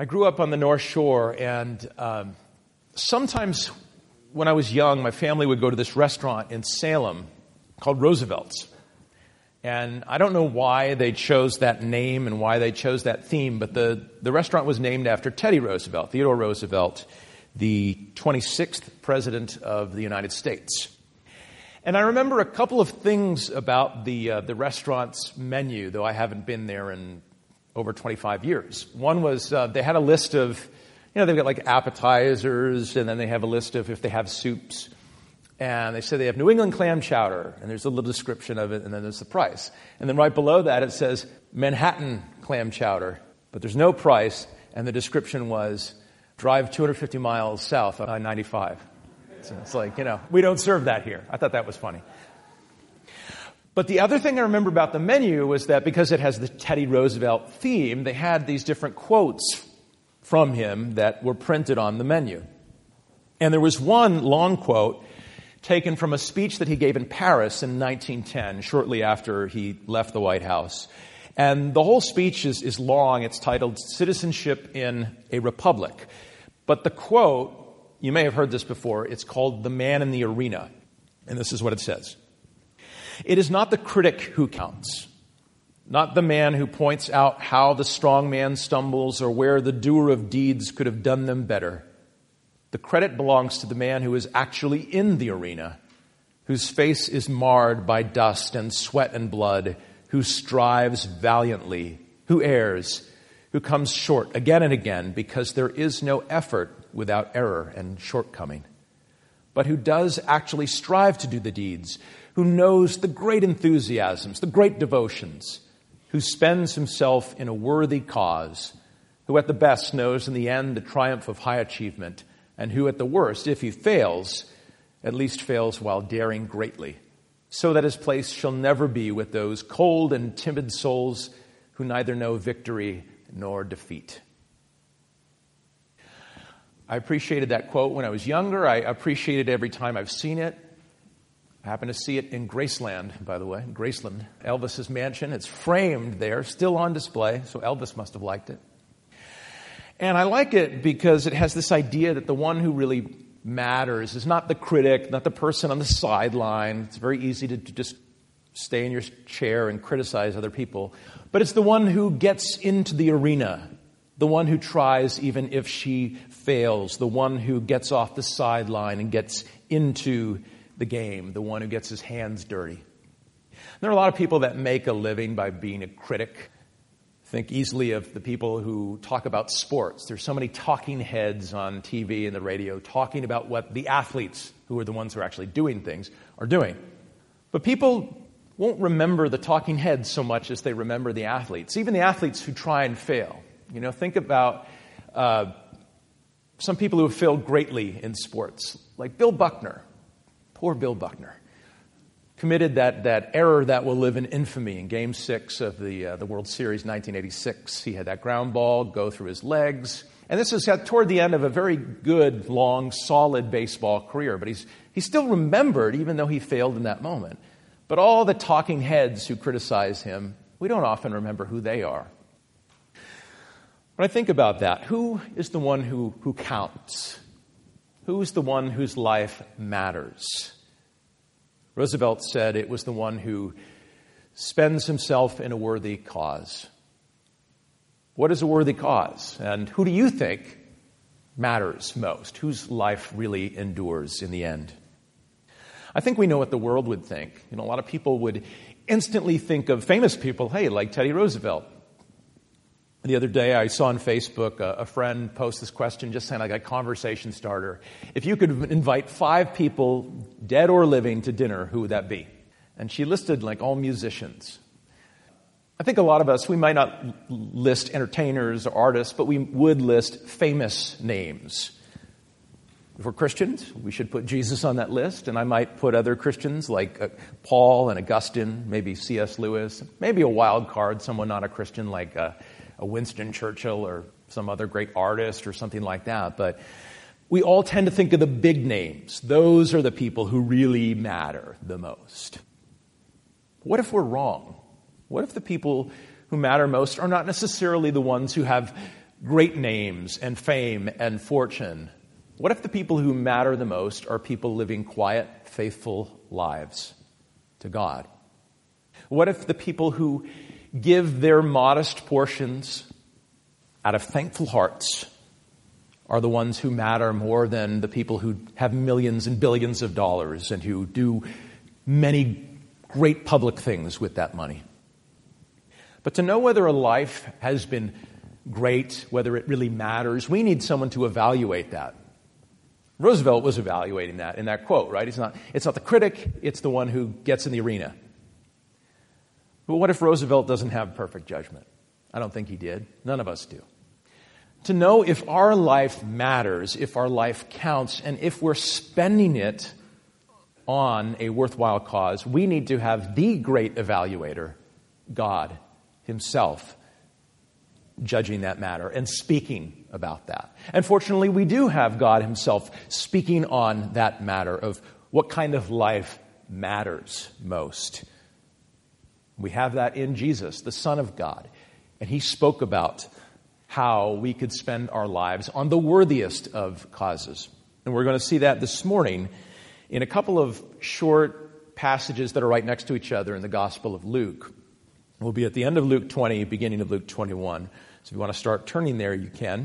I grew up on the North Shore, and sometimes when I was young, my family would go to this restaurant in Salem called Roosevelt's. And I don't know why they chose that name and why they chose that theme, but the restaurant was named after Teddy Roosevelt, Theodore Roosevelt, the 26th President of the United States. And I remember a couple of things about the restaurant's menu, though I haven't been there in over 25 years. One was they had a list of, they've got like appetizers, and then they have a list of if they have soups. And they say they have New England clam chowder, and there's a little description of it, and then there's the price. And then right below that it says Manhattan clam chowder, but there's no price, and the description was drive 250 miles south on I-95. So it's like, we don't serve that here. I thought that was funny. But the other thing I remember about the menu was that because it has the Teddy Roosevelt theme, they had these different quotes from him that were printed on the menu. And there was one long quote taken from a speech that he gave in Paris in 1910, shortly after he left the White House. And the whole speech is long. It's titled Citizenship in a Republic. But the quote, you may have heard this before, it's called The Man in the Arena. And this is what it says. It is not the critic who counts, not the man who points out how the strong man stumbles or where the doer of deeds could have done them better. The credit belongs to the man who is actually in the arena, whose face is marred by dust and sweat and blood, who strives valiantly, who errs, who comes short again and again because there is no effort without error and shortcoming, but who does actually strive to do the deeds, who knows the great enthusiasms, the great devotions, who spends himself in a worthy cause, who at the best knows in the end the triumph of high achievement, and who at the worst, if he fails, at least fails while daring greatly, so that his place shall never be with those cold and timid souls who neither know victory nor defeat. I appreciated that quote when I was younger. I appreciate it every time I've seen it. I happen to see it in Graceland, by the way, Graceland, Elvis's mansion. It's framed there, still on display, so Elvis must have liked it. And I like it because it has this idea that the one who really matters is not the critic, not the person on the sideline. It's very easy to just stay in your chair and criticize other people. But it's the one who gets into the arena, the one who tries even if she fails, the one who gets off the sideline and gets into the game, the one who gets his hands dirty. There are a lot of people that make a living by being a critic. Think easily of the people who talk about sports. There's so many talking heads on TV and the radio talking about what the athletes, who are the ones who are actually doing things, are doing. But people won't remember the talking heads so much as they remember the athletes, even the athletes who try and fail. Think about some people who have failed greatly in sports, like Bill Buckner. Poor Bill Buckner. Committed that error that will live in infamy in Game 6 of the World Series 1986. He had that ground ball go through his legs. And this was toward the end of a very good, long, solid baseball career. But he's still remembered, even though he failed in that moment. But all the talking heads who criticize him, we don't often remember who they are. When I think about that, who is the one who counts? Who's the one whose life matters? Roosevelt said it was the one who spends himself in a worthy cause. What is a worthy cause? And who do you think matters most? Whose life really endures in the end? I think we know what the world would think. A lot of people would instantly think of famous people, like Teddy Roosevelt. The other day I saw on Facebook a friend post this question, just saying like a conversation starter. If you could invite 5 people, dead or living, to dinner, who would that be? And she listed like all musicians. I think a lot of us, we might not list entertainers or artists, but we would list famous names. If we're Christians, we should put Jesus on that list, and I might put other Christians like Paul and Augustine, maybe C.S. Lewis, maybe a wild card, someone not a Christian like a Winston Churchill or some other great artist or something like that. But we all tend to think of the big names. Those are the people who really matter the most. What if we're wrong? What if the people who matter most are not necessarily the ones who have great names and fame and fortune? What if the people who matter the most are people living quiet, faithful lives to God? What if the people who give their modest portions out of thankful hearts are the ones who matter more than the people who have millions and billions of dollars and who do many great public things with that money? But to know whether a life has been great, whether it really matters, we need someone to evaluate that. Roosevelt was evaluating that in that quote, right? It's not the critic, it's the one who gets in the arena. But what if Roosevelt doesn't have perfect judgment? I don't think he did. None of us do. To know if our life matters, if our life counts, and if we're spending it on a worthwhile cause, we need to have the great evaluator, God Himself, judging that matter and speaking about that. And fortunately, we do have God Himself speaking on that matter of what kind of life matters most. We have that in Jesus, the Son of God. And He spoke about how we could spend our lives on the worthiest of causes. And we're going to see that this morning in a couple of short passages that are right next to each other in the Gospel of Luke. We'll be at the end of Luke 20, beginning of Luke 21. So if you want to start turning there, you can.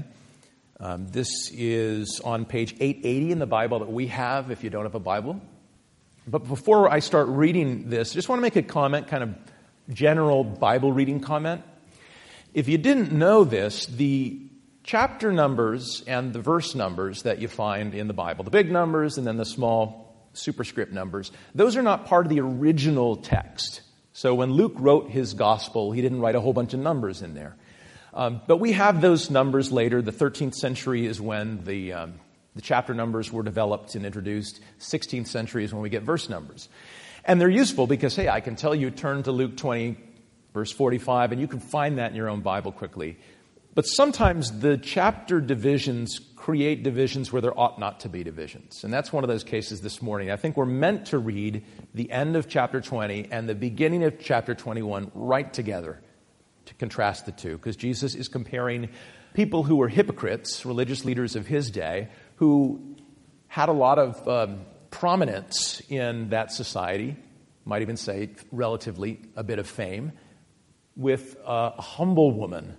This is on page 880 in the Bible that we have if you don't have a Bible. But before I start reading this, I just want to make a comment, kind of general Bible reading comment. If you didn't know this, the chapter numbers and the verse numbers that you find in the Bible, the big numbers and then the small superscript numbers, those are not part of the original text. So when Luke wrote his gospel, he didn't write a whole bunch of numbers in there. But we have those numbers later. The 13th century is when the chapter numbers were developed and introduced. 16th century is when we get verse numbers. And they're useful because, hey, I can tell you turn to Luke 20, verse 45, and you can find that in your own Bible quickly. But sometimes the chapter divisions create divisions where there ought not to be divisions. And that's one of those cases this morning. I think we're meant to read the end of chapter 20 and the beginning of chapter 21 right together to contrast the two, because Jesus is comparing people who were hypocrites, religious leaders of His day, who had a lot of prominence in that society, might even say relatively a bit of fame, with a humble woman,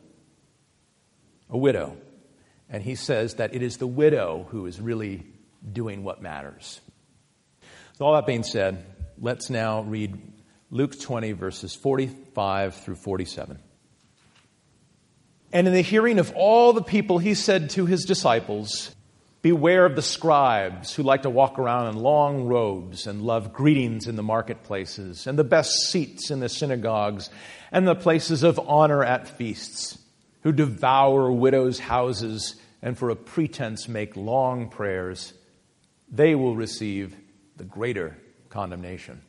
a widow. And He says that it is the widow who is really doing what matters. So all that being said, let's now read Luke 20, verses 45 through 47. And in the hearing of all the people, He said to His disciples, "Beware of the scribes who like to walk around in long robes and love greetings in the marketplaces and the best seats in the synagogues and the places of honor at feasts, who devour widows' houses and for a pretense make long prayers. They will receive the greater condemnation."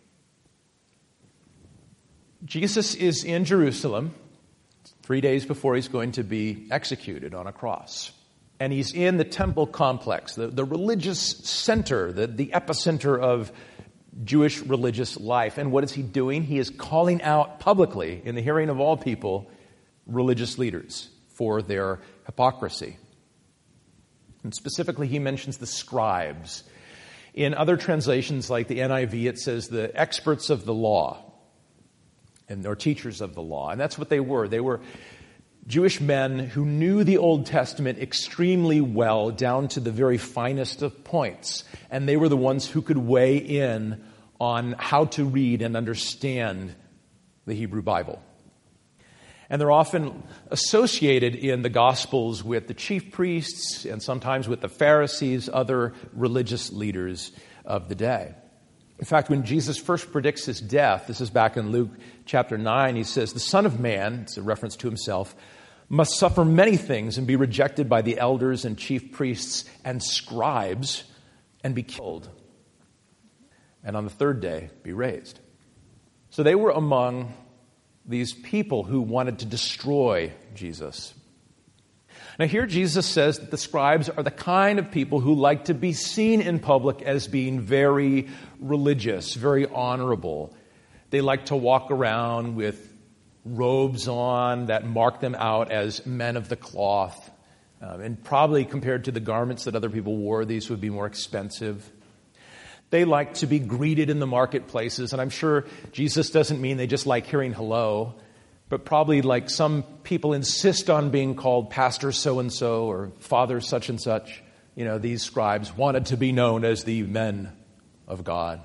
Jesus is in Jerusalem 3 days before He's going to be executed on a cross. And He's in the temple complex, the religious center, the epicenter of Jewish religious life. And what is He doing? He is calling out publicly, in the hearing of all people, religious leaders for their hypocrisy. And specifically, He mentions the scribes. In other translations, like the NIV, it says the experts of the law, or teachers of the law. And that's what they were. They were Jewish men who knew the Old Testament extremely well, down to the very finest of points. And they were the ones who could weigh in on how to read and understand the Hebrew Bible. And they're often associated in the Gospels with the chief priests and sometimes with the Pharisees, other religious leaders of the day. In fact, when Jesus first predicts His death, this is back in Luke chapter 9, He says, "The Son of Man," it's a reference to Himself, "must suffer many things and be rejected by the elders and chief priests and scribes and be killed, and on the third day be raised." So they were among these people who wanted to destroy Jesus. Now here Jesus says that the scribes are the kind of people who like to be seen in public as being very religious, very honorable. They like to walk around with robes on that mark them out as men of the cloth. And probably compared to the garments that other people wore, these would be more expensive. They like to be greeted in the marketplaces, and I'm sure Jesus doesn't mean they just like hearing hello, but probably like some people insist on being called Pastor so-and-so or Father such and such. These scribes wanted to be known as the men of God.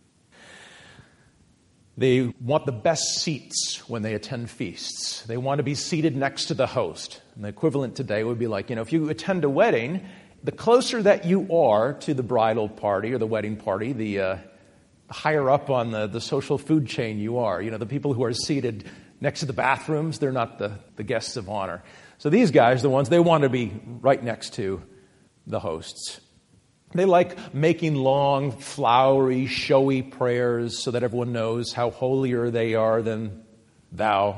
They want the best seats when they attend feasts. They want to be seated next to the host. And the equivalent today would be like, if you attend a wedding, the closer that you are to the bridal party or the wedding party, the higher up on the social food chain you are. The people who are seated next to the bathrooms, they're not the guests of honor. So these guys, the ones, they want to be right next to the hosts. They like making long, flowery, showy prayers so that everyone knows how holier they are than thou.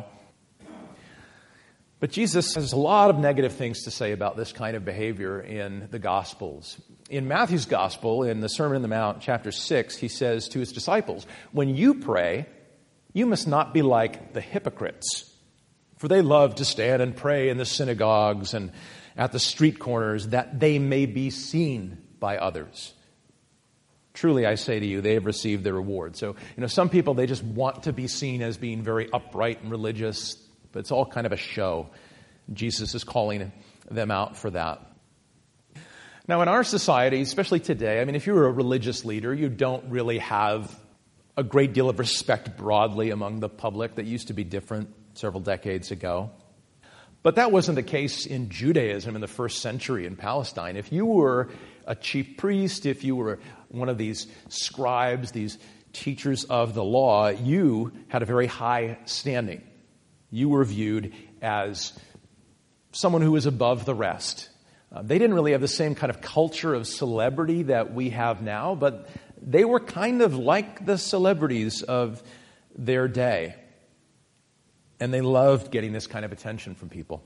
But Jesus has a lot of negative things to say about this kind of behavior in the Gospels. In Matthew's Gospel, in the Sermon on the Mount, chapter 6, he says to his disciples, "When you pray, you must not be like the hypocrites, for they love to stand and pray in the synagogues and at the street corners, that they may be seen by others. Truly, I say to you, they have received their reward." So, some people, they just want to be seen as being very upright and religious, but it's all kind of a show. Jesus is calling them out for that. Now, in our society, especially today, if you're a religious leader, you don't really have a great deal of respect broadly among the public. That used to be different several decades ago. But that wasn't the case in Judaism in the first century in Palestine. If you were a chief priest, if you were one of these scribes, these teachers of the law, you had a very high standing. You were viewed as someone who was above the rest. They didn't really have the same kind of culture of celebrity that we have now, but they were kind of like the celebrities of their day. And they loved getting this kind of attention from people.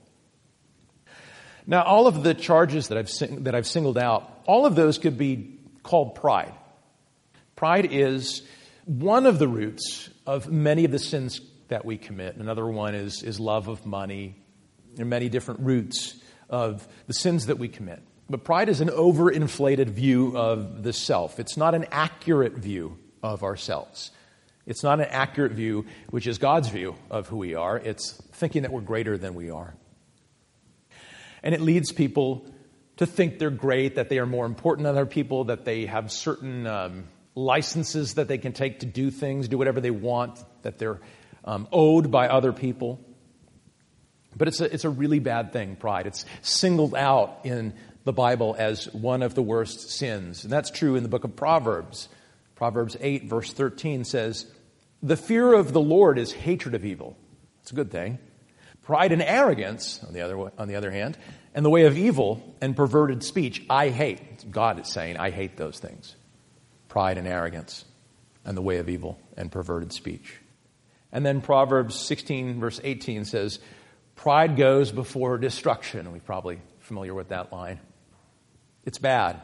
Now, all of the charges that I've singled out, all of those could be called pride. Pride is one of the roots of many of the sins that we commit. Another one is love of money. There are many different roots of the sins that we commit. But pride is an overinflated view of the self. It's not an accurate view of ourselves. It's not an accurate view, which is God's view of who we are. It's thinking that we're greater than we are. And it leads people to think they're great, that they are more important than other people, that they have certain licenses that they can take to do things, do whatever they want, that they're owed by other people. But it's a really bad thing, pride. It's singled out in the Bible as one of the worst sins. And that's true in the book of Proverbs. Proverbs 8, verse 13 says, "The fear of the Lord is hatred of evil." It's a good thing. "Pride and arrogance, on the other hand, and the way of evil and perverted speech, I hate." God is saying, I hate those things. Pride and arrogance and the way of evil and perverted speech. And then Proverbs 16, verse 18 says, "Pride goes before destruction." We're probably familiar with that line. It's bad.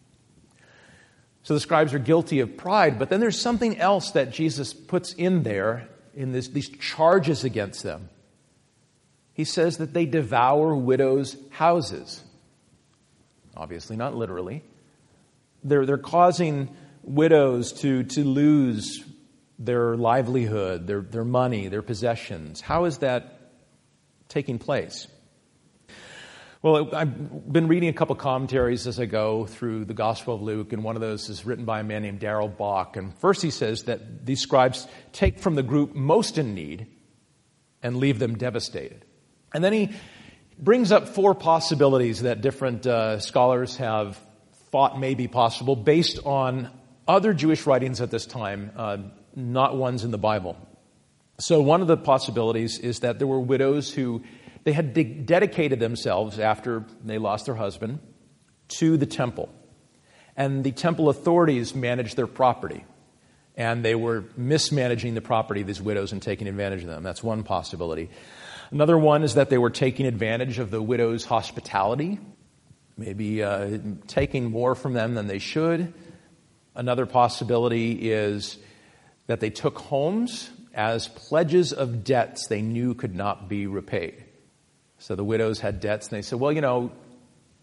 So the scribes are guilty of pride, but then there's something else that Jesus puts in there in these charges against them. He says that they devour widows' houses. Obviously, not literally. They're causing widows to lose their livelihood, their money, their possessions. How is that taking place? Well, I've been reading a couple commentaries as I go through the Gospel of Luke, and one of those is written by a man named Darrell Bock. And first he says that these scribes take from the group most in need and leave them devastated. And then he brings up four possibilities that different scholars have thought may be possible based on other Jewish writings at this time, not ones in the Bible. So one of the possibilities is that there were widows who they had dedicated themselves after they lost their husband to the temple. And the temple authorities managed their property. And they were mismanaging the property of these widows and taking advantage of them. That's one possibility. Another one is that they were taking advantage of the widow's hospitality, maybe taking more from them than they should. Another possibility is that they took homes as pledges of debts they knew could not be repaid. So the widows had debts, and they said, well,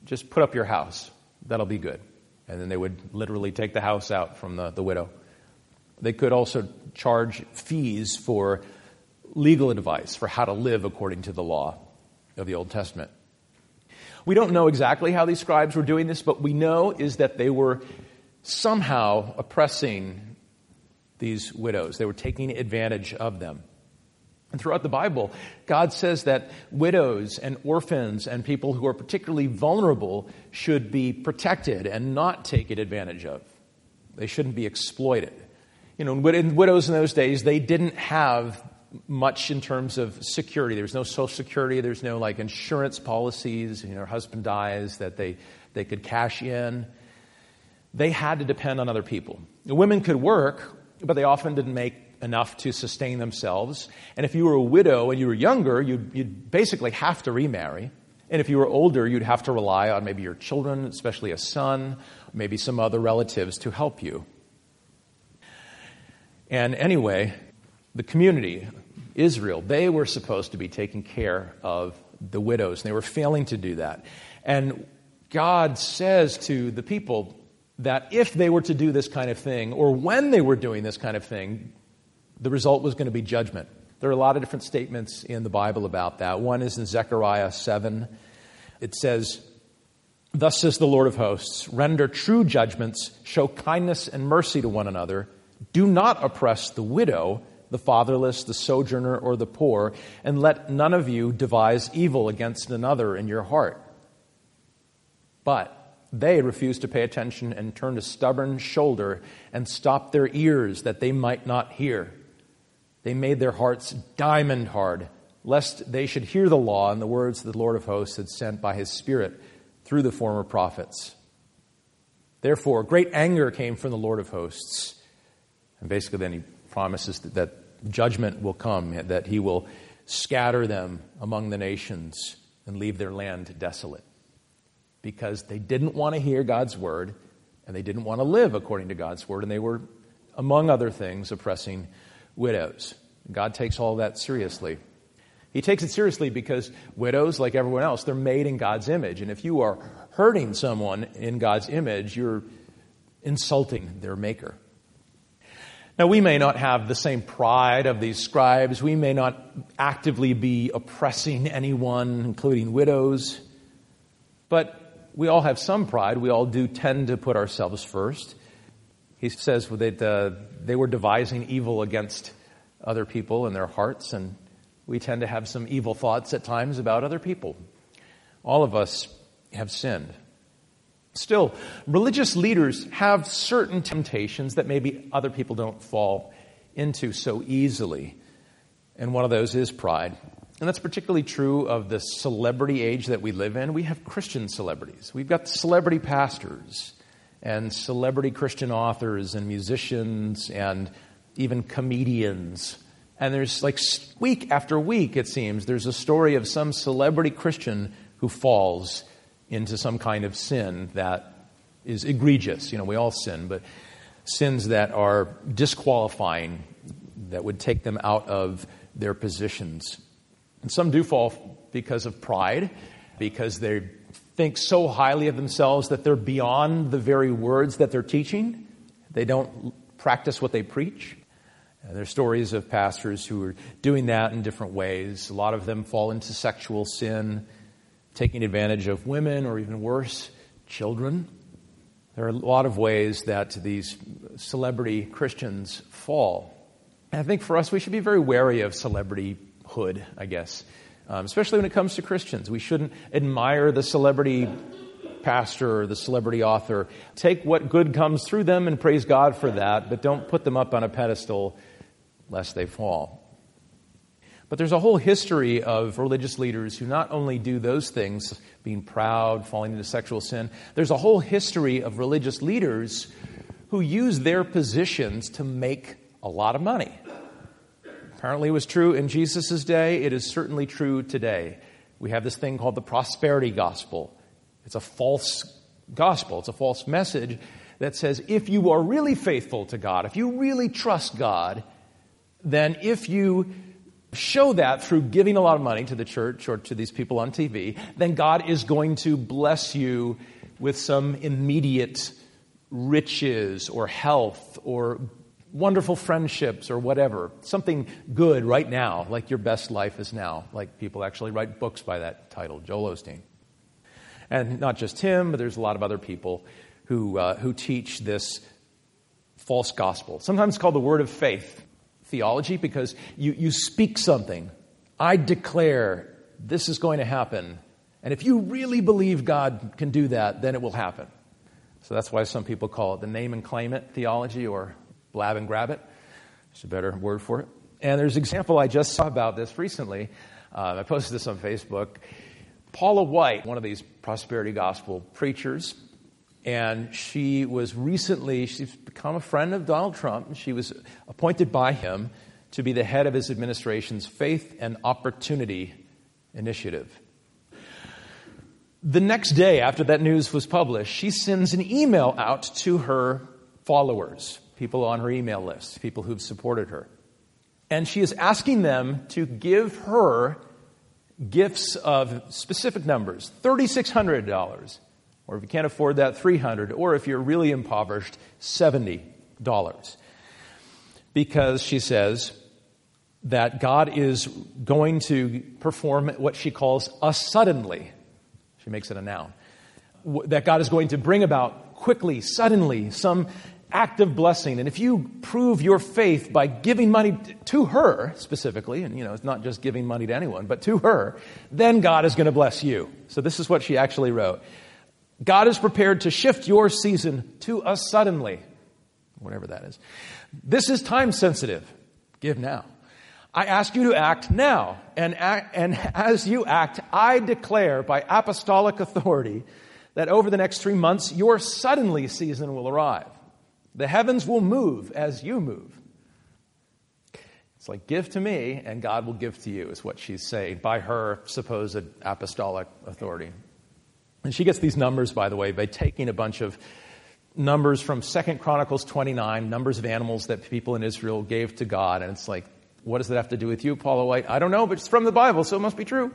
just put up your house. That'll be good. And then they would literally take the house out from the widow. They could also charge fees for legal advice for how to live according to the law of the Old Testament. We don't know exactly how these scribes were doing this, but we know is that they were somehow oppressing these widows. They were taking advantage of them. And throughout the Bible, God says that widows and orphans and people who are particularly vulnerable should be protected and not taken advantage of. They shouldn't be exploited. Widows in those days, they didn't have much in terms of security. There was no Social Security. There's no insurance policies. Her husband dies that they could cash in. They had to depend on other people. The women could work, but they often didn't make enough to sustain themselves. And if you were a widow and you were younger, you'd basically have to remarry. And if you were older, you'd have to rely on maybe your children, especially a son, maybe some other relatives to help you. And anyway, the community, Israel, they were supposed to be taking care of the widows, and they were failing to do that. And God says to the people that if they were to do this kind of thing, or when they were doing this kind of thing, the result was going to be judgment. There are a lot of different statements in the Bible about that. One is in Zechariah 7. It says, "Thus says the Lord of hosts, render true judgments, show kindness and mercy to one another. Do not oppress the widow, the fatherless, the sojourner, or the poor, and let none of you devise evil against another in your heart." But they refused to pay attention and turned a stubborn shoulder and stopped their ears that they might not hear. They made their hearts diamond hard, lest they should hear the law and the words the Lord of hosts had sent by his Spirit through the former prophets. Therefore, great anger came from the Lord of hosts. And basically then he promises that judgment will come, that he will scatter them among the nations and leave their land desolate. Because they didn't want to hear God's word, and they didn't want to live according to God's word, and they were, among other things, oppressing widows. God takes all that seriously. He takes it seriously because widows, like everyone else, they're made in God's image. And if you are hurting someone in God's image, you're insulting their maker. Now, we may not have the same pride of these scribes. We may not actively be oppressing anyone, including widows. But we all have some pride. We all do tend to put ourselves first. He says that they were devising evil against other people in their hearts, and we tend to have some evil thoughts at times about other people. All of us have sinned. Still, religious leaders have certain temptations that maybe other people don't fall into so easily. And one of those is pride. And that's particularly true of the celebrity age that we live in. We have Christian celebrities. We've got celebrity pastors and celebrity Christian authors and musicians and even comedians. And there's week after week, it seems, there's a story of some celebrity Christian who falls into some kind of sin that is egregious. We all sin, but sins that are disqualifying, that would take them out of their positions. And some do fall because of pride, because they think so highly of themselves that they're beyond the very words that they're teaching. They don't practice what they preach. There are stories of pastors who are doing that in different ways. A lot of them fall into sexual sin, taking advantage of women, or even worse, children. There are a lot of ways that these celebrity Christians fall. And I think for us, we should be very wary of celebrityhood, I guess, especially when it comes to Christians. We shouldn't admire the celebrity pastor or the celebrity author. Take what good comes through them and praise God for that, but don't put them up on a pedestal lest they fall. But there's a whole history of religious leaders who not only do those things, being proud, falling into sexual sin, there's a whole history of religious leaders who use their positions to make a lot of money. Apparently it was true in Jesus' day. It is certainly true today. We have this thing called the prosperity gospel. It's a false gospel. It's a false message that says if you are really faithful to God, if you really trust God, then if you show that through giving a lot of money to the church or to these people on TV, then God is going to bless you with some immediate riches or health or wonderful friendships or whatever. Something good right now, like your best life is now. Like people actually write books by that title, Joel Osteen. And not just him, but there's a lot of other people who teach this false gospel. Sometimes called the word of faith theology, because you speak something. I declare this is going to happen. And if you really believe God can do that, then it will happen. So that's why some people call it the name and claim it theology, or blab and grab it. There's a better word for it. And there's an example I just saw about this recently. I posted this on Facebook. Paula White, one of these prosperity gospel preachers, and she's become a friend of Donald Trump. She was appointed by him to be the head of his administration's Faith and Opportunity Initiative. The next day after that news was published, she sends an email out to her followers, people on her email list, people who've supported her. And she is asking them to give her gifts of specific numbers, $3,600, or if you can't afford that, $300, or if you're really impoverished, $70. Because she says that God is going to perform what she calls a suddenly. She makes it a noun. That God is going to bring about quickly, suddenly, some act of blessing. And if you prove your faith by giving money to her specifically, and it's not just giving money to anyone, but to her, then God is going to bless you. So this is what she actually wrote. God is prepared to shift your season to a suddenly, whatever that is. This is time sensitive. Give now. I ask you to act now. And as you act, I declare by apostolic authority that over the next 3 months, your suddenly season will arrive. The heavens will move as you move. It's like, give to me and God will give to you, is what she's saying by her supposed apostolic authority. And she gets these numbers, by the way, by taking a bunch of numbers from 2 Chronicles 29, numbers of animals that people in Israel gave to God. And it's like, what does that have to do with you, Paula White? I don't know, but it's from the Bible, so it must be true.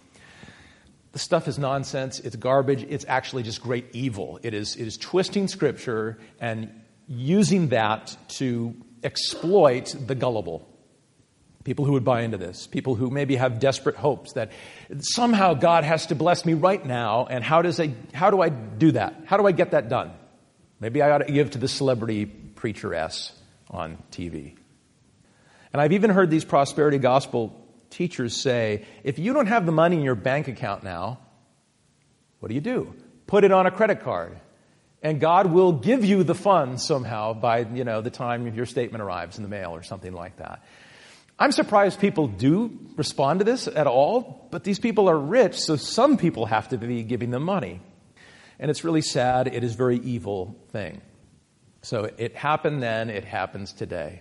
The stuff is nonsense. It's garbage. It's actually just great evil. It is twisting Scripture and using that to exploit the gullible. People who would buy into this. People who maybe have desperate hopes that somehow God has to bless me right now. And how do I do that? How do I get that done? Maybe I ought to give to the celebrity preacheress on TV. And I've even heard these prosperity gospel teachers say, if you don't have the money in your bank account now, what do? Put it on a credit card. And God will give you the funds somehow by, the time your statement arrives in the mail or something like that. I'm surprised people do respond to this at all, but these people are rich, so some people have to be giving them money. And it's really sad. It is a very evil thing. So it happened then, it happens today.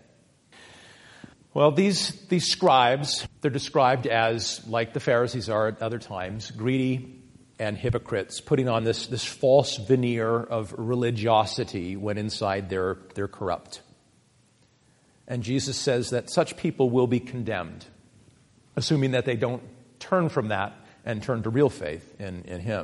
Well, these scribes, they're described as, like the Pharisees are at other times, greedy and hypocrites, putting on this false veneer of religiosity when inside they're corrupt. And Jesus says that such people will be condemned, assuming that they don't turn from that and turn to real faith in Him.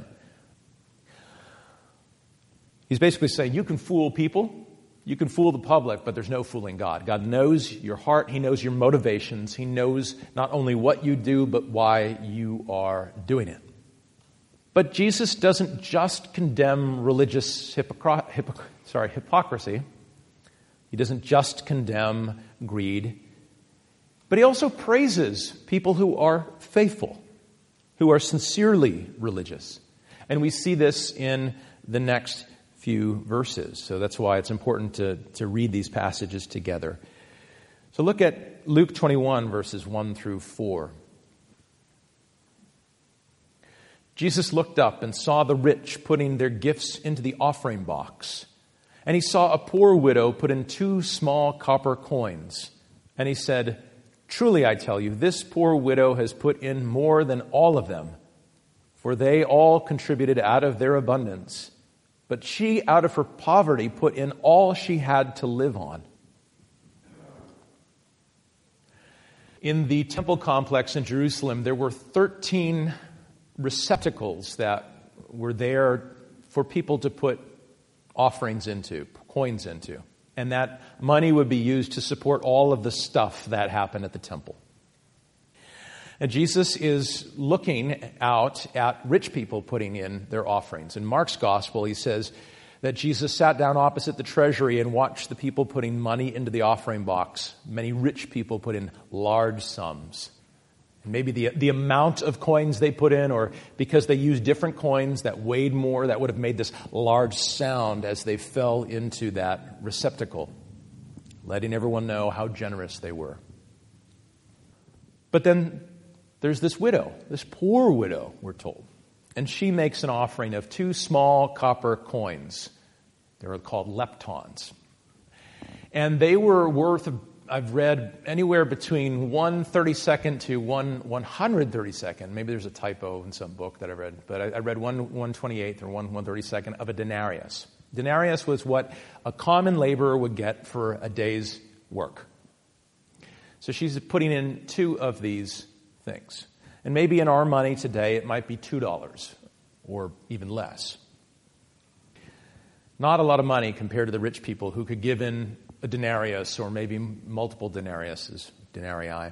He's basically saying you can fool people, you can fool the public, but there's no fooling God. God knows your heart. He knows your motivations. He knows not only what you do, but why you are doing it. But Jesus doesn't just condemn religious hypocrisy. He doesn't just condemn greed. But he also praises people who are faithful, who are sincerely religious. And we see this in the next few verses. So that's why it's important to read these passages together. So look at Luke 21, verses 1 through 4. Jesus looked up and saw the rich putting their gifts into the offering box. And he saw a poor widow put in 2 small copper coins. And he said, "Truly I tell you, this poor widow has put in more than all of them, for they all contributed out of their abundance. But she, out of her poverty, put in all she had to live on." In the temple complex in Jerusalem, there were 13 receptacles that were there for people to put offerings into, coins into. And that money would be used to support all of the stuff that happened at the temple. And Jesus is looking out at rich people putting in their offerings. In Mark's gospel, he says that Jesus sat down opposite the treasury and watched the people putting money into the offering box. Many rich people put in large sums. And maybe the amount of coins they put in, or because they used different coins that weighed more, that would have made this large sound as they fell into that receptacle, letting everyone know how generous they were. But then there's this widow, this poor widow, we're told. And she makes an offering of 2 small copper coins. They were called leptons. And they were worth, I've read, anywhere between 1/32 to 1/132. Maybe there's a typo in some book that I read. But I read 1/128 or 1/132 of a denarius. Denarius was what a common laborer would get for a day's work. So she's putting in 2 of these things. And maybe in our money today, it might be $2 or even less. Not a lot of money compared to the rich people who could give in a denarius or maybe multiple denariuses, denarii.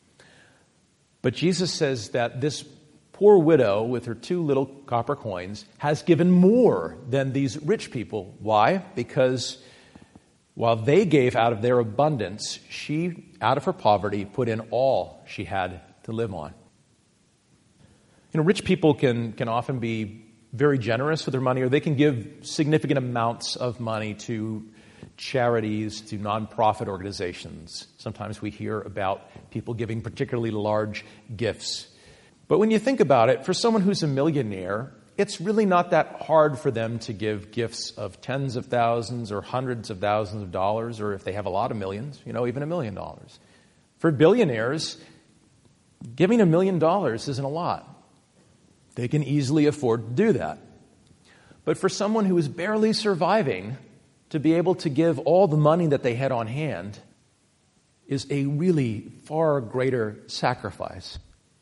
But Jesus says that this poor widow with her 2 little copper coins has given more than these rich people. Why? Because while they gave out of their abundance, she, out of her poverty, put in all she had to live on. You know, rich people can often be very generous with their money, or they can give significant amounts of money to charities, to nonprofit organizations. Sometimes we hear about people giving particularly large gifts. But when you think about it, for someone who's a millionaire, it's really not that hard for them to give gifts of tens of thousands or hundreds of thousands of dollars, or if they have a lot of millions, even $1 million. For billionaires, giving $1 million isn't a lot. They can easily afford to do that. But for someone who is barely surviving, to be able to give all the money that they had on hand is a really far greater sacrifice.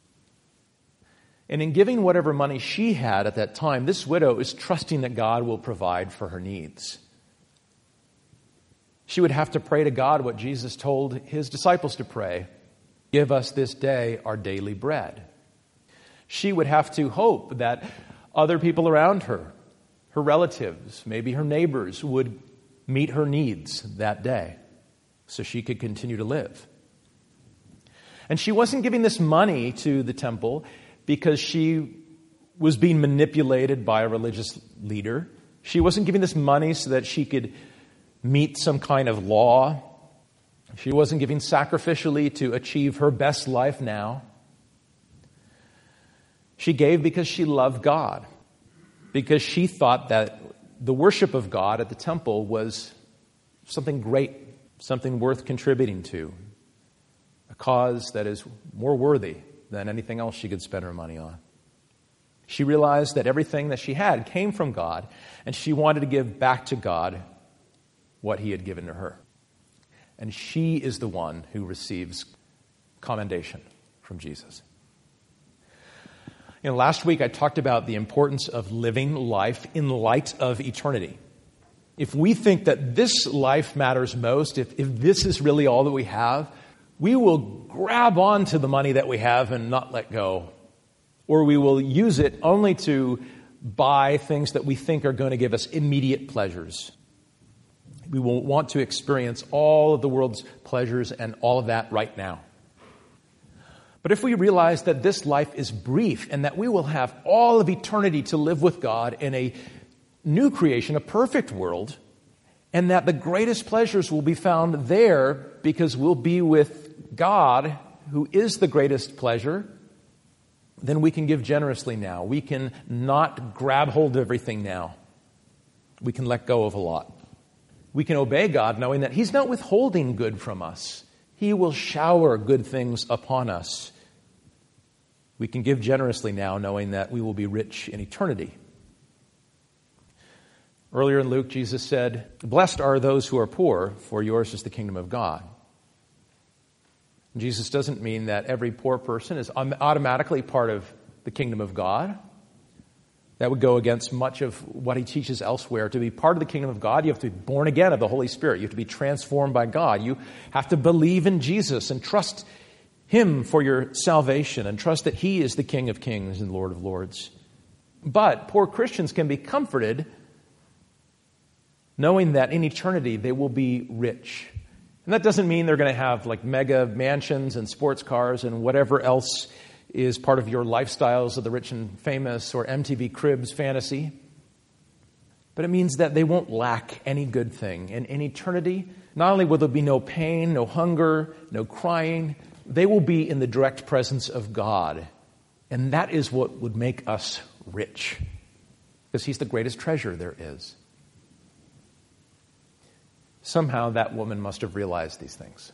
And in giving whatever money she had at that time, this widow is trusting that God will provide for her needs. She would have to pray to God what Jesus told his disciples to pray: "Give us this day our daily bread." She would have to hope that other people around her, her relatives, maybe her neighbors, would meet her needs that day so she could continue to live. And she wasn't giving this money to the temple because she was being manipulated by a religious leader. She wasn't giving this money so that she could meet some kind of law. She wasn't giving sacrificially to achieve her best life now. She gave because she loved God, because she thought that the worship of God at the temple was something great, something worth contributing to, a cause that is more worthy than anything else she could spend her money on. She realized that everything that she had came from God, and she wanted to give back to God what he had given to her. And she is the one who receives commendation from Jesus. Last week I talked about the importance of living life in light of eternity. If we think that this life matters most, if this is really all that we have, we will grab on to the money that we have and not let go. Or we will use it only to buy things that we think are going to give us immediate pleasures. We will want to experience all of the world's pleasures and all of that right now. But if we realize that this life is brief and that we will have all of eternity to live with God in a new creation, a perfect world, and that the greatest pleasures will be found there because we'll be with God, who is the greatest pleasure, then we can give generously now. We can not grab hold of everything now. We can let go of a lot. We can obey God knowing that he's not withholding good from us. He will shower good things upon us. We can give generously now, knowing that we will be rich in eternity. Earlier in Luke, Jesus said, "Blessed are those who are poor, for yours is the kingdom of God." Jesus doesn't mean that every poor person is automatically part of the kingdom of God. That would go against much of what he teaches elsewhere. To be part of the kingdom of God, you have to be born again of the Holy Spirit. You have to be transformed by God. You have to believe in Jesus and trust him for your salvation and trust that he is the King of Kings and Lord of Lords. But poor Christians can be comforted knowing that in eternity they will be rich. And that doesn't mean they're going to have like mega mansions and sports cars and whatever else is part of your lifestyles of the rich and famous or MTV Cribs fantasy. But it means that they won't lack any good thing. And in eternity, not only will there be no pain, no hunger, no crying, they will be in the direct presence of God. And that is what would make us rich, because he's the greatest treasure there is. Somehow that woman must have realized these things.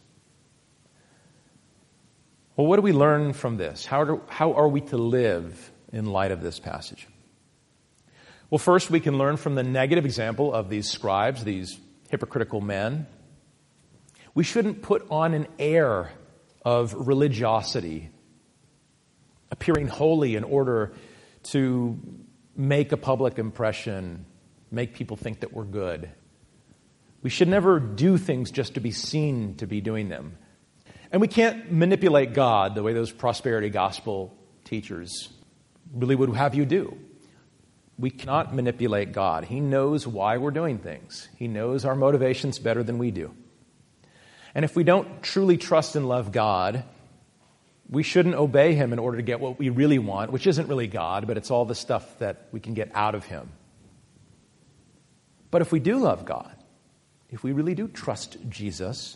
Well, what do we learn from this? How are we to live in light of this passage? Well, first we can learn from the negative example of these scribes, these hypocritical men. We shouldn't put on an air of religiosity, appearing holy in order to make a public impression, make people think that we're good. We should never do things just to be seen to be doing them. And we can't manipulate God the way those prosperity gospel teachers really would have you do. We cannot manipulate God. He knows why we're doing things. He knows our motivations better than we do. And if we don't truly trust and love God, we shouldn't obey him in order to get what we really want, which isn't really God, but it's all the stuff that we can get out of him. But if we do love God, if we really do trust Jesus,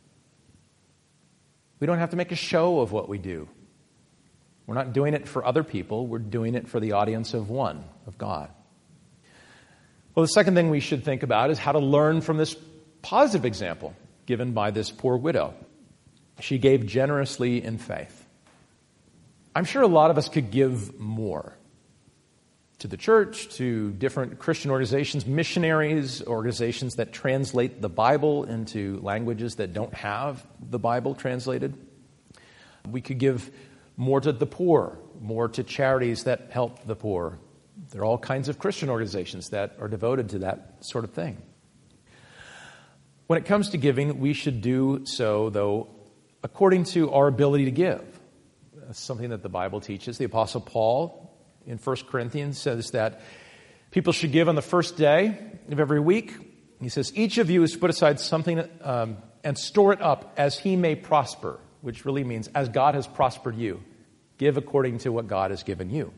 we don't have to make a show of what we do. We're not doing it for other people. We're doing it for the audience of one, of God. Well, the second thing we should think about is how to learn from this positive example given by this poor widow. She gave generously in faith. I'm sure a lot of us could give more to the church, to different Christian organizations, missionaries, organizations that translate the Bible into languages that don't have the Bible translated. We could give more to the poor, more to charities that help the poor. There are all kinds of Christian organizations that are devoted to that sort of thing. When it comes to giving, we should do so, though, according to our ability to give. That's something that the Bible teaches. The Apostle Paul in 1 Corinthians says that people should give on the first day of every week. He says, each of you is to put aside something and store it up as he may prosper, which really means as God has prospered you. Give according to what God has given you.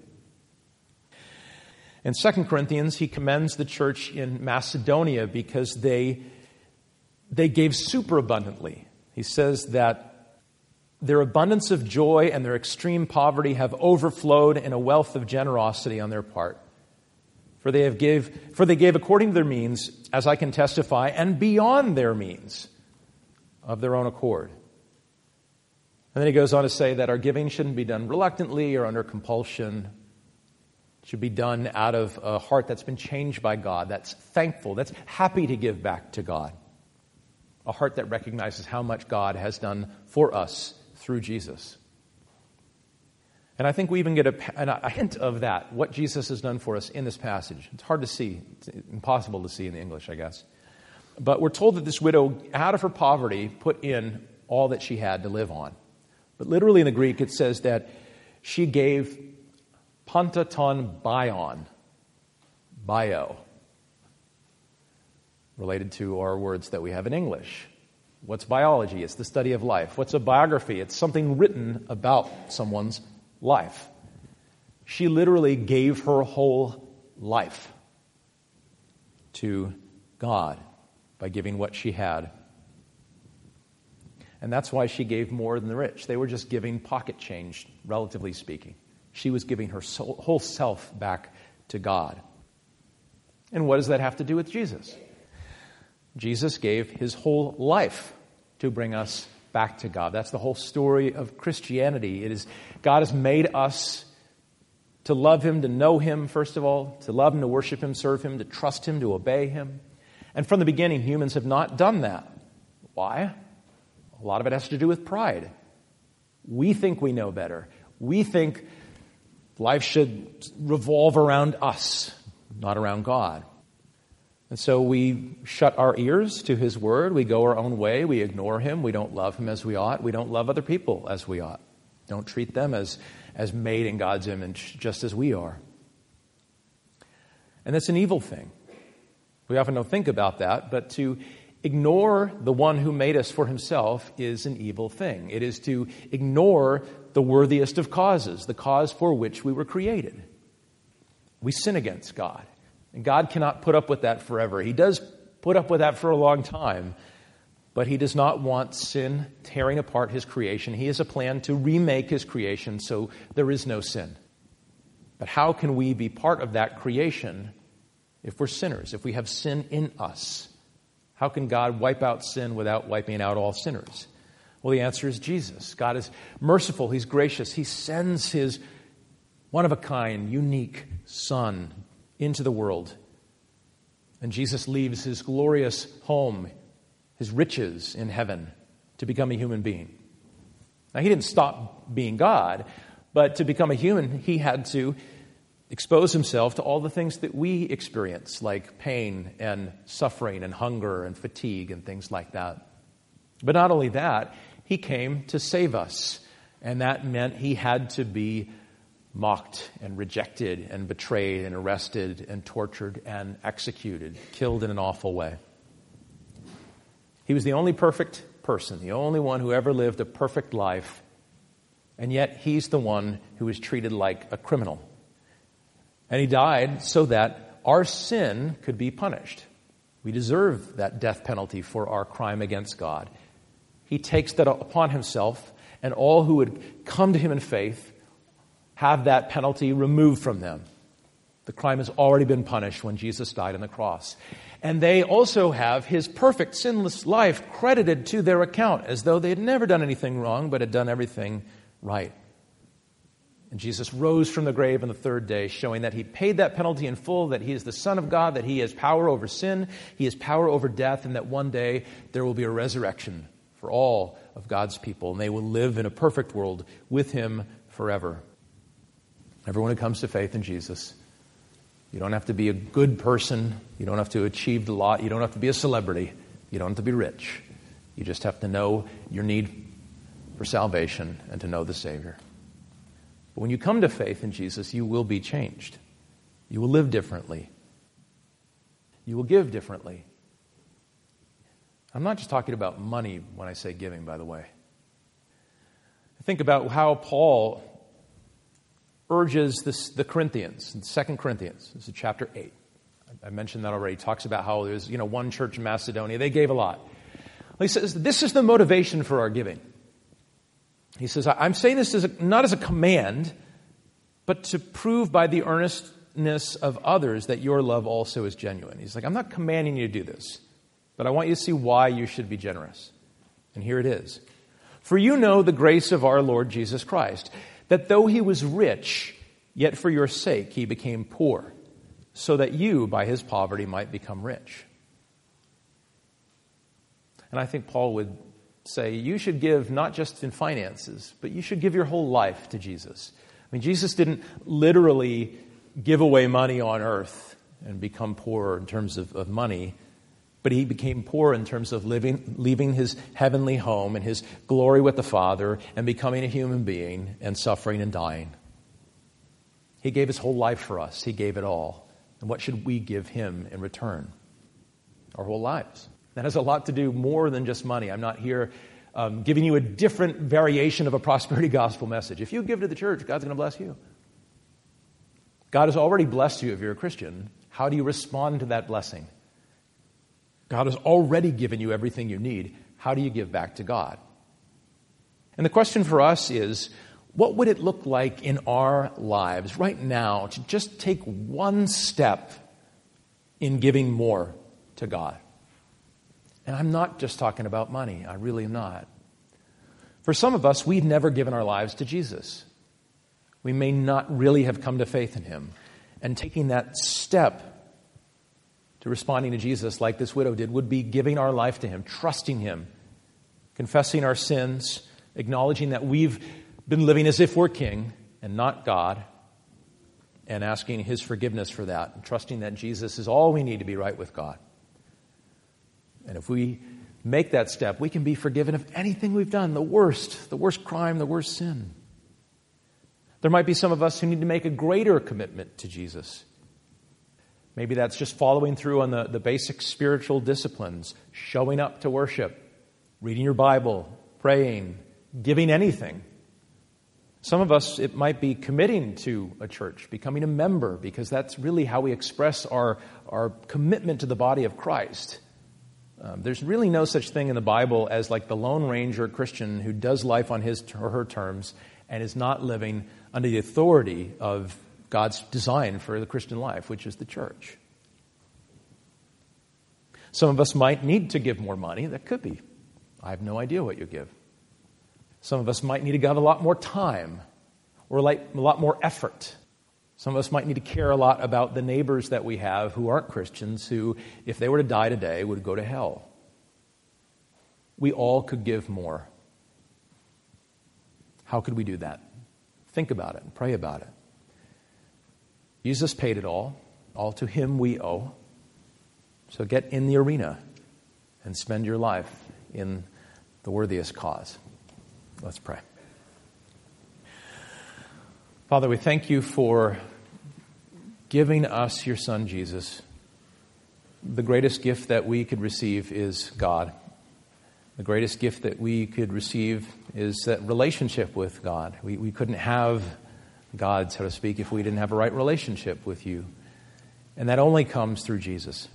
In 2 Corinthians, he commends the church in Macedonia because they gave superabundantly. He says that their abundance of joy and their extreme poverty have overflowed in a wealth of generosity on their part. For they gave according to their means, as I can testify, and beyond their means of their own accord. And then he goes on to say that our giving shouldn't be done reluctantly or under compulsion. It should be done out of a heart that's been changed by God, that's thankful, that's happy to give back to God. A heart that recognizes how much God has done for us through Jesus. And I think we even get a hint of that, what Jesus has done for us in this passage. It's hard to see. It's impossible to see in the English, I guess. But we're told that this widow, out of her poverty, put in all that she had to live on. But literally in the Greek, it says that she gave pantaton bio, related to our words that we have in English. What's biology? It's the study of life. What's a biography? It's something written about someone's life. She literally gave her whole life to God by giving what she had. And that's why she gave more than the rich. They were just giving pocket change, relatively speaking. She was giving her whole self back to God. And what does that have to do with Jesus? Jesus gave his whole life to bring us back to God. That's the whole story of Christianity. It is God has made us to love him, to know him, first of all, to love him, to worship him, serve him, to trust him, to obey him. And from the beginning, humans have not done that. Why? A lot of it has to do with pride. We think we know better. We think life should revolve around us, not around God. And so we shut our ears to his word. We go our own way. We ignore him. We don't love him as we ought. We don't love other people as we ought. Don't treat them as made in God's image, just as we are. And that's an evil thing. We often don't think about that, but to ignore the one who made us for himself is an evil thing. It is to ignore the worthiest of causes, the cause for which we were created. We sin against God, and God cannot put up with that forever. He does put up with that for a long time, but he does not want sin tearing apart his creation. He has a plan to remake his creation so there is no sin. But how can we be part of that creation if we're sinners, if we have sin in us? How can God wipe out sin without wiping out all sinners? Well, the answer is Jesus. God is merciful. He's gracious. He sends his one-of-a-kind, unique Son into the world. And Jesus leaves his glorious home, his riches in heaven, to become a human being. Now, he didn't stop being God, but to become a human, he had to expose himself to all the things that we experience, like pain and suffering and hunger and fatigue and things like that. But not only that, he came to save us. And that meant he had to be mocked and rejected and betrayed and arrested and tortured and executed, killed in an awful way. He was the only perfect person, the only one who ever lived a perfect life. And yet he's the one who was treated like a criminal. And he died so that our sin could be punished. We deserve that death penalty for our crime against God. He takes that upon himself, and all who would come to him in faith have that penalty removed from them. The crime has already been punished when Jesus died on the cross. And they also have his perfect, sinless life credited to their account, as though they had never done anything wrong, but had done everything right. And Jesus rose from the grave on the third day, showing that he paid that penalty in full, that he is the Son of God, that he has power over sin, he has power over death, and that one day there will be a resurrection for all of God's people, and they will live in a perfect world with him forever. Everyone who comes to faith in Jesus, you don't have to be a good person, you don't have to achieve a lot, you don't have to be a celebrity, you don't have to be rich. You just have to know your need for salvation and to know the Savior. But when you come to faith in Jesus, you will be changed. You will live differently. You will give differently. I'm not just talking about money when I say giving, by the way. Think about how Paul urges the Corinthians, in 2 Corinthians. This is chapter 8. I mentioned that already. He talks about how there's one church in Macedonia. They gave a lot. He says, this is the motivation for our giving. He says, I'm saying this not as a command, but to prove by the earnestness of others that your love also is genuine. He's like, I'm not commanding you to do this, but I want you to see why you should be generous. And here it is. For you know the grace of our Lord Jesus Christ, that though he was rich, yet for your sake he became poor, so that you by his poverty might become rich. And I think Paul would say you should give not just in finances, but you should give your whole life to Jesus. I mean, Jesus didn't literally give away money on earth and become poor in terms of money, but he became poor in terms of leaving his heavenly home and his glory with the Father and becoming a human being and suffering and dying. He gave his whole life for us. He gave it all. And what should we give him in return? Our whole lives. That has a lot to do more than just money. I'm not here giving you a different variation of a prosperity gospel message. If you give to the church, God's going to bless you. God has already blessed you if you're a Christian. How do you respond to that blessing? God has already given you everything you need. How do you give back to God? And the question for us is, what would it look like in our lives right now to just take one step in giving more to God? And I'm not just talking about money. I really am not. For some of us, we've never given our lives to Jesus. We may not really have come to faith in him. And taking that step to responding to Jesus like this widow did would be giving our life to him, trusting him, confessing our sins, acknowledging that we've been living as if we're king and not God, and asking his forgiveness for that, and trusting that Jesus is all we need to be right with God. And if we make that step, we can be forgiven of anything we've done, the worst crime, the worst sin. There might be some of us who need to make a greater commitment to Jesus. Maybe that's just following through on the basic spiritual disciplines, showing up to worship, reading your Bible, praying, giving anything. Some of us, it might be committing to a church, becoming a member, because that's really how we express our commitment to the body of Christ. There's really no such thing in the Bible as like the Lone Ranger Christian who does life on his or her terms and is not living under the authority of God's design for the Christian life, which is the church. Some of us might need to give more money. That could be. I have no idea what you give. Some of us might need to give a lot more time or like a lot more effort. Some of us might need to care a lot about the neighbors that we have who aren't Christians, who, if they were to die today, would go to hell. We all could give more. How could we do that? Think about it and pray about it. Jesus paid it all. All to him we owe. So get in the arena and spend your life in the worthiest cause. Let's pray. Father, we thank you for giving us your Son, Jesus. The greatest gift that we could receive is God. The greatest gift that we could receive is that relationship with God. We couldn't have God, so to speak, if we didn't have a right relationship with you. And that only comes through Jesus.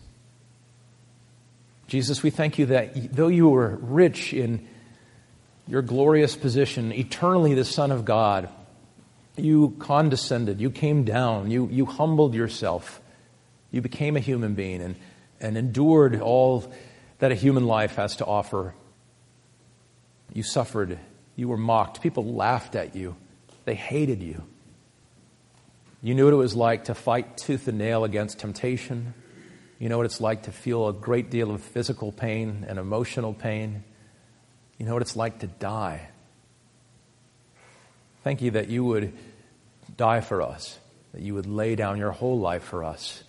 Jesus, we thank you that though you were rich in your glorious position, eternally the Son of God, you condescended, you came down, you humbled yourself. You became a human being and endured all that a human life has to offer. You suffered, you were mocked, people laughed at you, they hated you. You knew what it was like to fight tooth and nail against temptation. You know what it's like to feel a great deal of physical pain and emotional pain. You know what it's like to die. Thank you that you would die for us, that you would lay down your whole life for us.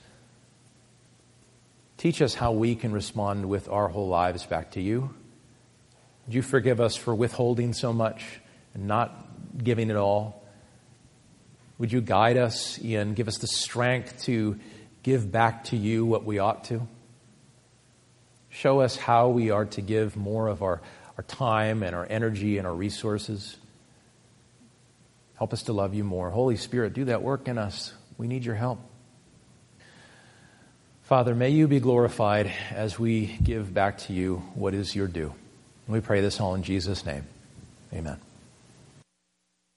Teach us how we can respond with our whole lives back to you. Would you forgive us for withholding so much and not giving it all? Would you guide us and give us the strength to give back to you what we ought to? Show us how we are to give more of our time and our energy and our resources. Help us to love you more. Holy Spirit, do that work in us. We need your help. Father, may you be glorified as we give back to you what is your due. And we pray this all in Jesus' name. Amen.